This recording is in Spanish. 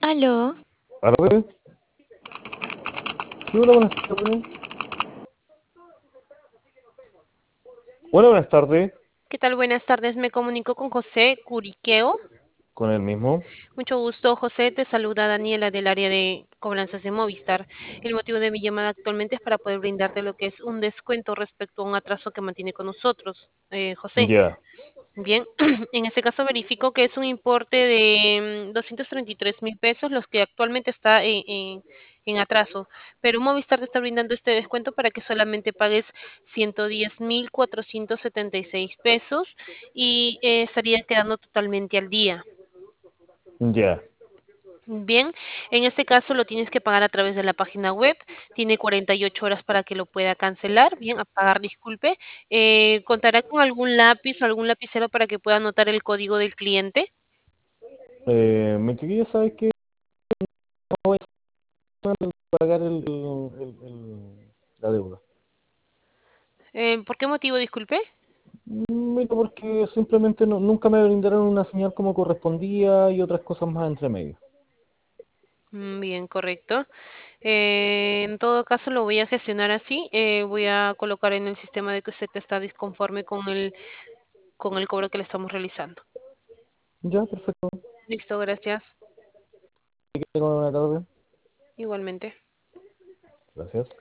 Aló, ¿Tarde? Sí, hola, buenas tardes. Hola, buenas tardes. ¿Qué tal? Buenas tardes. Me comunico con José Curiqueo. Con el mismo. Mucho gusto, José. Te saluda Daniela del área de cobranzas de Movistar. El motivo de mi llamada actualmente es para poder brindarte lo que es un descuento respecto a un atraso que mantiene con nosotros. José, Ya. bien, en este caso verifico que es un importe de 233.000 pesos, los que actualmente está en atraso, pero Movistar te está brindando este descuento para que solamente pagues 110.476 pesos y estaría quedando totalmente al día. Ya. Bien, en este caso lo tienes que pagar a través de la página web. Tiene 48 horas para que lo pueda cancelar. Bien, a pagar, disculpe. ¿Contará con algún lápiz o algún lapicero para que pueda anotar el código del cliente? Mi chiquilla sabe que no voy a pagar la deuda. ¿Por qué motivo, disculpe? Mira, porque simplemente nunca me brindaron una señal como correspondía y otras cosas más entre medio. Bien, correcto. En todo caso, lo voy a gestionar así. Voy a colocar en el sistema de que usted está disconforme con el cobro que le estamos realizando. Ya, perfecto. Listo, gracias. Que tenga una buena tarde. Igualmente. Gracias.